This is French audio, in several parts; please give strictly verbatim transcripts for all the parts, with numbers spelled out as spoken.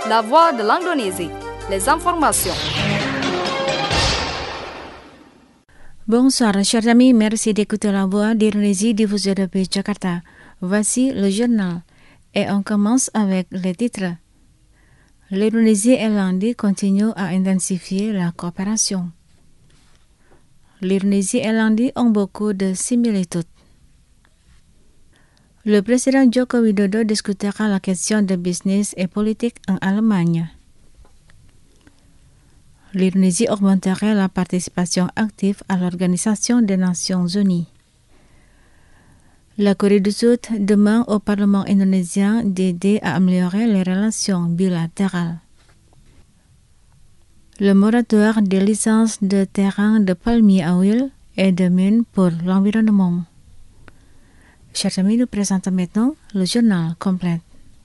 La voix de l'Indonésie, les informations. Bonsoir, chers amis, merci d'écouter la voix d'Indonésie diffusée depuis Jakarta. Voici le journal et on commence avec les titres. L'Indonésie et l'Inde continuent à intensifier la coopération. L'Indonésie et l'Inde ont beaucoup de similitudes. Le président Joko Widodo discutera la question de business et politique en Allemagne. L'Indonésie augmenterait la participation active à l'Organisation des Nations Unies. La Corée du Sud demande au Parlement indonésien d'aider à améliorer les relations bilatérales. Le moratoire des licences de terrain de palmier à huile et de mines pour l'environnement. Chers amis, nous présentons maintenant le journal complet.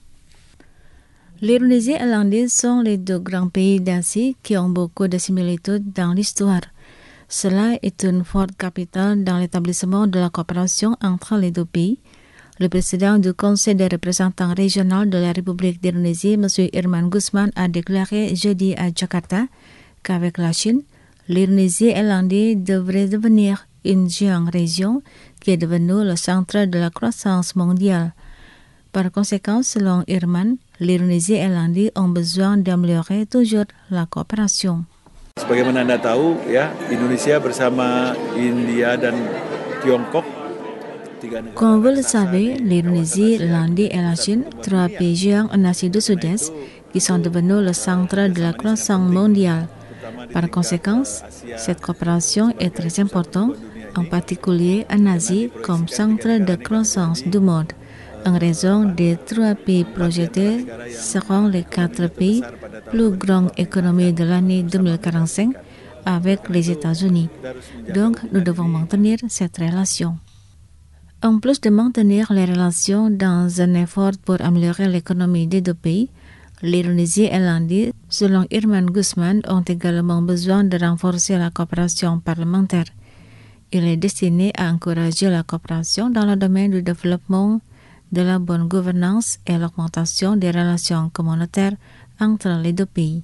L'Indonésie et l'Inde sont les deux grands pays d'Asie qui ont beaucoup de similitudes dans l'histoire. Cela est une forte capitale dans l'établissement de la coopération entre les deux pays. Le président du Conseil des représentants régionaux de la République d'Indonésie, M. Irman Gusman, a déclaré jeudi à Jakarta qu'avec la Chine, l'Indonésie et l'Inde devraient devenir une géante région qui est devenue le centre de la croissance mondiale. Par conséquent, selon Irman, l'Indonésie et l'Inde ont besoin d'améliorer toujours la coopération. Sebagaimana Anda tahu, ya, Indonesia bersama India dan Tiongkok. Comme vous le savez, l'Indonésie, l'Inde et la Chine, trois pays géants en Asie du Sud-Est, qui sont devenus le centre de la croissance mondiale. Par conséquent, cette coopération est très importante, en particulier en Asie comme centre de croissance du monde. En raison des trois pays projetés seront les quatre pays plus grandes économies de l'année deux mille quarante-cinq avec les États-Unis. Donc, nous devons maintenir cette relation. En plus de maintenir les relations dans un effort pour améliorer l'économie des deux pays, l'Indonésie et l'Inde, selon Irman Gusman, ont également besoin de renforcer la coopération parlementaire. Il est destiné à encourager la coopération dans le domaine du développement, de la bonne gouvernance et l'augmentation des relations communautaires entre les deux pays.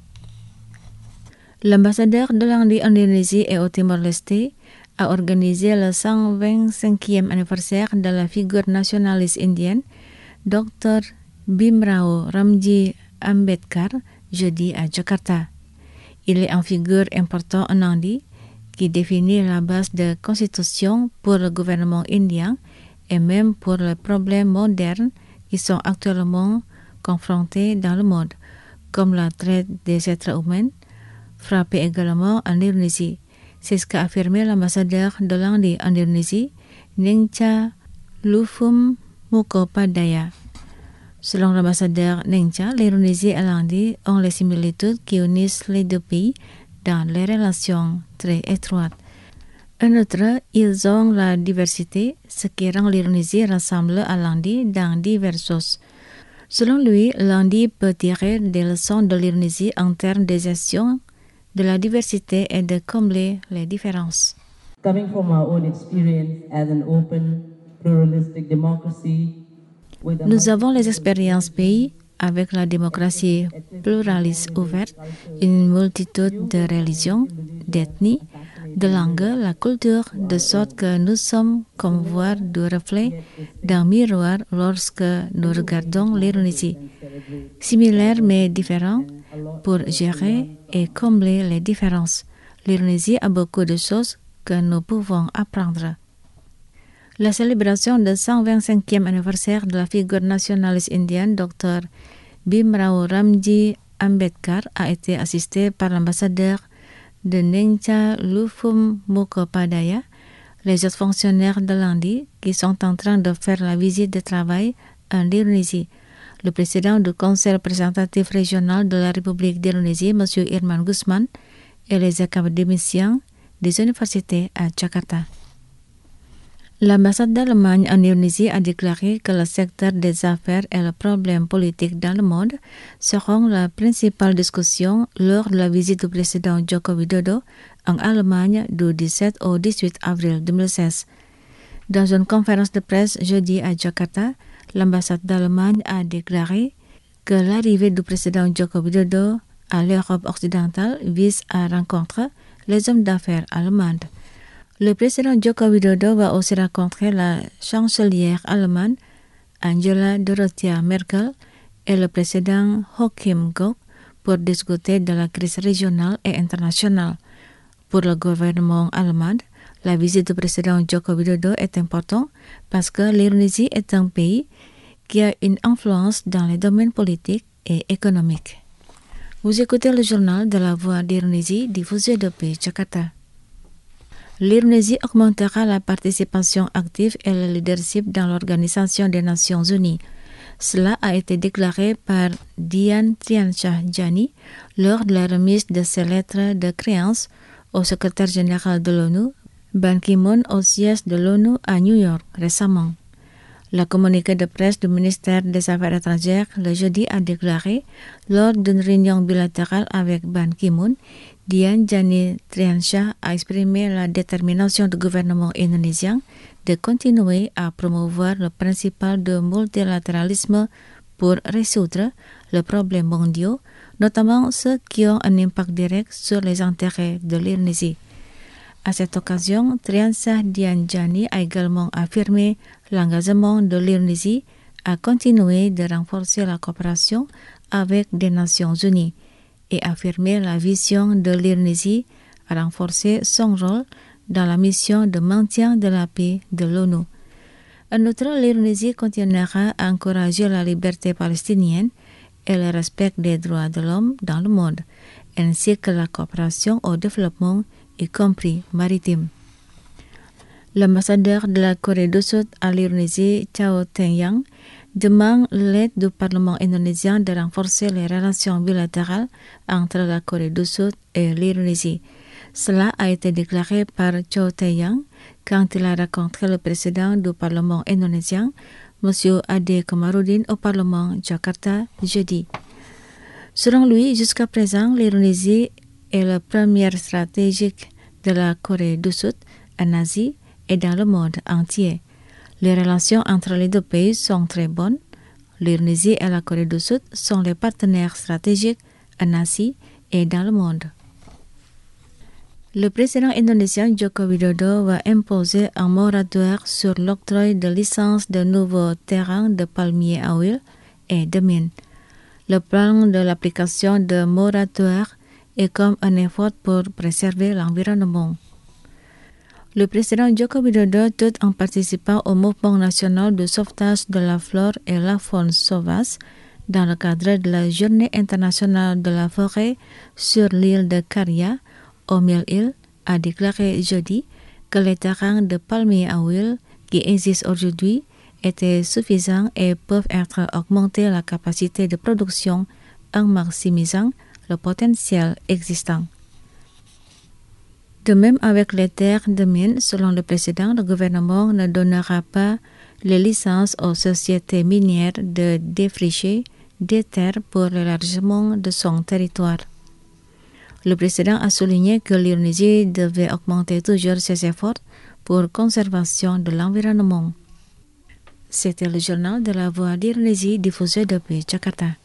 L'ambassadeur de l'Inde en Indonésie et au Timor-Leste a organisé le cent vingt-cinquième anniversaire de la figure nationaliste indienne, docteur Bhimrao Ramji Ambedkar, jeudi à Jakarta. Il est une figure importante en Inde qui définit la base de constitution pour le gouvernement indien et même pour les problèmes modernes qui sont actuellement confrontés dans le monde, comme la traite des êtres humains, frappée également en Indonésie. C'est ce qu'a affirmé l'ambassadeur de l'Inde en Indonésie, Nengcha Lufum Mukhopadaya. Selon l'ambassadeur Nengcha, l'Indonésie et l'Inde ont les similitudes qui unissent les deux pays dans les relations très étroites. En outre, ils ont la diversité, ce qui rend l'Indonésie ressemble à l'Inde dans diverses choses. Selon lui, l'Inde peut tirer des leçons de l'Indonésie en termes de gestion de la diversité et de combler les différences. Coming from our own experience as an open, pluralistic democracy, nous avons les expériences pays avec la démocratie pluraliste ouverte, une multitude de religions, d'ethnies, de langues, la culture, de sorte que nous sommes comme voir du reflet d'un miroir lorsque nous regardons l'Indonésie. Similaire mais différent pour gérer et combler les différences. L'Indonésie a beaucoup de choses que nous pouvons apprendre. La célébration du cent vingt-cinquième anniversaire de la figure nationaliste indienne, docteur Bhimrao Ramji Ambedkar, a été assistée par l'ambassadeur de Nengcha Lufum Mukhopadaya, les autres fonctionnaires de l'Inde qui sont en train de faire la visite de travail en Indonésie. Le président du Conseil représentatif régional de la République d'Indonésie, M. Irman Gusman, et les académiciens des universités à Jakarta. L'ambassade d'Allemagne en Indonésie a déclaré que le secteur des affaires et le problème politique dans le monde seront la principale discussion lors de la visite du président Joko Widodo en Allemagne du dix-sept au dix-huit avril deux mille seize. Dans une conférence de presse jeudi à Jakarta, l'ambassade d'Allemagne a déclaré que l'arrivée du président Joko Widodo à l'Europe occidentale vise à rencontrer les hommes d'affaires allemands. Le président Joko Widodo va aussi rencontrer la chancelière allemande Angela Dorothea Merkel et le président Joachim Gauck pour discuter de la crise régionale et internationale. Pour le gouvernement allemand, la visite du président Joko Widodo est importante parce que l'Indonésie est un pays qui a une influence dans les domaines politiques et économiques. Vous écoutez le journal de la Voix d'Indonésie diffusé depuis Jakarta. L'Indonésie augmentera la participation active et le leadership dans l'Organisation des Nations Unies. Cela a été déclaré par Dian Triansyah Djani lors de la remise de ses lettres de créance au secrétaire général de l'ONU, Ban Ki-moon, au siège de l'ONU à New York récemment. Le communiqué de presse du ministère des Affaires étrangères le jeudi a déclaré, lors d'une réunion bilatérale avec Ban Ki-moon, Dian Djani Triansyah a exprimé la détermination du gouvernement indonésien de continuer à promouvoir le principe de multilatéralisme pour résoudre les problèmes mondiaux, notamment ceux qui ont un impact direct sur les intérêts de l'Indonésie. À cette occasion, Triansyah Dian Djani a également affirmé l'engagement de l'Indonésie à continuer de renforcer la coopération avec les Nations Unies et affirmé la vision de l'Indonésie à renforcer son rôle dans la mission de maintien de la paix de l'ONU. En outre, l'Indonésie continuera à encourager la liberté palestinienne et le respect des droits de l'homme dans le monde, ainsi que la coopération au développement, y compris maritime. L'ambassadeur de la Corée du Sud à l'Indonésie, Chao Tae-yang, demande l'aide du Parlement indonésien de renforcer les relations bilatérales entre la Corée du Sud et l'Indonésie. Cela a été déclaré par Chao Tae-yang quand il a rencontré le président du Parlement indonésien, M. Ade Komarudin, au Parlement Jakarta jeudi. Selon lui, jusqu'à présent, l'Indonésie est le premier stratégique de la Corée du Sud en Asie et dans le monde entier. Les relations entre les deux pays sont très bonnes. L'Indonésie et la Corée du Sud sont les partenaires stratégiques en Asie et dans le monde. Le président indonésien Joko Widodo va imposer un moratoire sur l'octroi de licences de nouveaux terrains de palmiers à huile et de mines. Le plan de l'application de moratoire est comme un effort pour préserver l'environnement. Le président Joko Widodo, tout en participant au mouvement national de sauvetage de la flore et la faune sauvage, dans le cadre de la Journée internationale de la forêt sur l'île de Karia, au Mille-Îles, a déclaré jeudi que les terrains de palmiers à huile qui existent aujourd'hui étaient suffisants et peuvent être augmentés la capacité de production en maximisant le potentiel existant. De même avec les terres de mine, selon le président, le gouvernement ne donnera pas les licences aux sociétés minières de défricher des terres pour l'élargissement de son territoire. Le président a souligné que l'Indonésie devait augmenter toujours ses efforts pour conservation de l'environnement. C'était le journal de la Voix d'Indonésie diffusé depuis Jakarta.